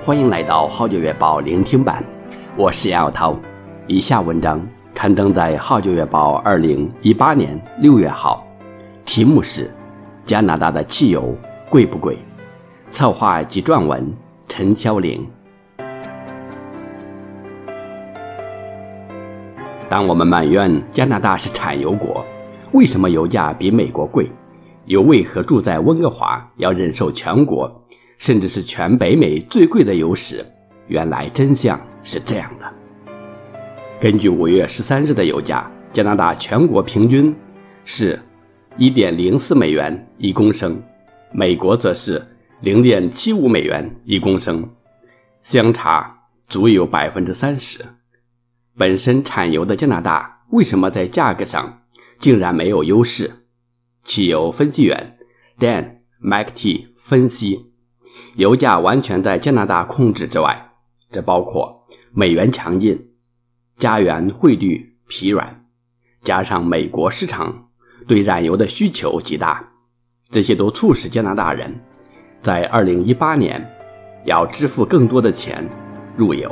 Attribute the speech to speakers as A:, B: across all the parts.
A: 欢迎来到号角月报聆听版，我是杨晓涛。以下文章刊登在号角月报2018年6月号，题目是加拿大的汽油贵不贵？策划及撰文陈霄玲。当我们埋怨加拿大是产油国，为什么油价比美国贵？又为何住在温哥华要忍受全国甚至是全北美最贵的油时，原来真相是这样的。根据5月13日的油价，加拿大全国平均是 1.04 美元一公升，美国则是 0.75 美元一公升，相差足有 30%。 本身产油的加拿大为什么在价格上竟然没有优势？汽油分析员 Dan McT 分析，油价完全在加拿大控制之外，这包括美元强劲、加元汇率疲软，加上美国市场对燃油的需求极大，这些都促使加拿大人在2018年要支付更多的钱入油。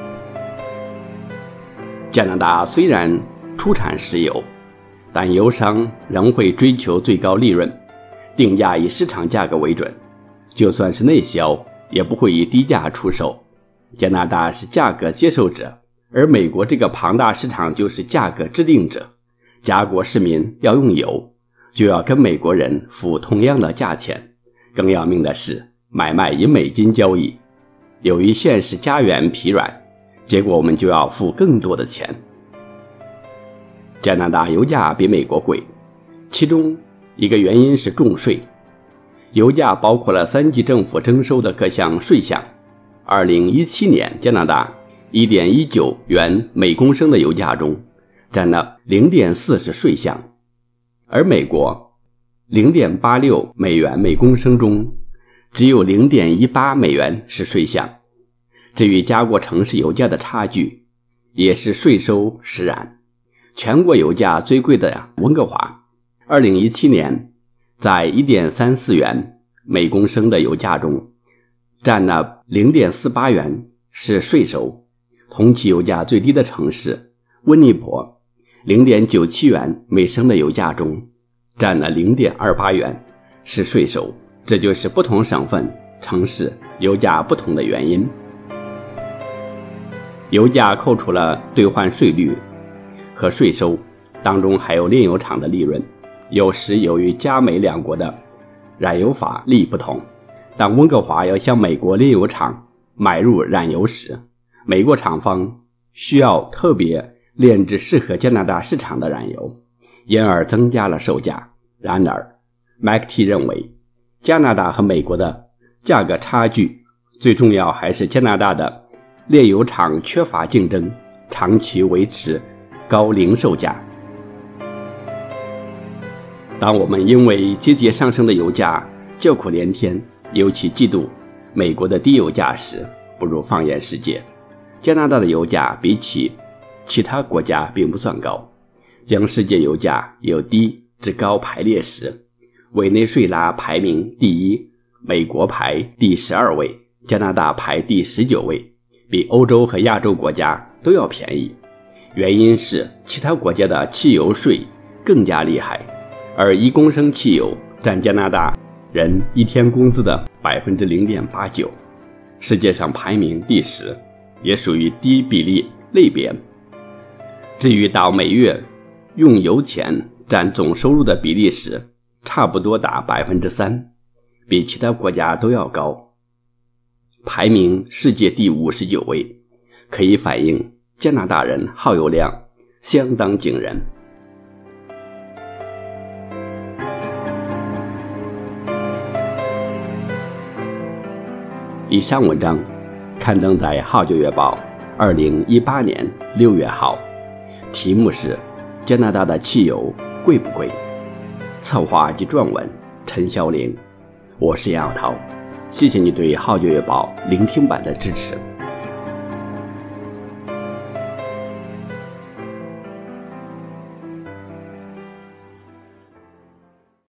A: 加拿大虽然出产石油，但油商仍会追求最高利润，定价以市场价格为准，就算是内销也不会以低价出售。加拿大是价格接受者，而美国这个庞大市场就是价格制定者。加国市民要用油，就要跟美国人付同样的价钱。更要命的是，买卖以美金交易，由于现实加元疲软，结果我们就要付更多的钱。加拿大油价比美国贵，其中一个原因是重税。油价包括了3级政府征收的各项税项。2017年，加拿大 1.19 元每公升的油价中占了 0.4 是税项，而美国 0.86 美元每公升中只有 0.18 美元是税项。至于加国城市油价的差距，也是税收使然。全国油价最贵的温哥华2017年在 1.34 元每公升的油价中占了 0.48 元是税收。同期油价最低的城市温尼伯 0.97 元每升的油价中占了 0.28 元是税收。这就是不同省份城市油价不同的原因。油价扣除了兑换税率和税收，当中还有炼油厂的利润。有时由于加美两国的燃油法例不同，当温哥华要向美国炼油厂买入燃油时，美国厂方需要特别炼制适合加拿大市场的燃油，因而增加了售价。然而 McT 认为，加拿大和美国的价格差距最重要还是加拿大的炼油厂缺乏竞争，长期维持高零售价。当我们因为节节上升的油价叫苦连天，尤其嫉妒美国的低油价时，不如放眼世界，加拿大的油价比起其他国家并不算高。将世界油价由低至高排列时，委内瑞拉排名第1，美国排第12位，加拿大排第19位，比欧洲和亚洲国家都要便宜。原因是其他国家的汽油税更加厉害，而1公升汽油占加拿大人一天工资的 0.89%， 世界上排名第10，也属于低比例类别。至于到每月用油钱占总收入的比例时，差不多达 3%， 比其他国家都要高，排名世界第59位，可以反映加拿大人耗油量相当惊人。以上文章刊登在号角月报2018年6月号，题目是加拿大的汽油贵不贵？策划及撰文陈霄玲。我是杨晓涛，谢谢你对号角月报聆听版的支持。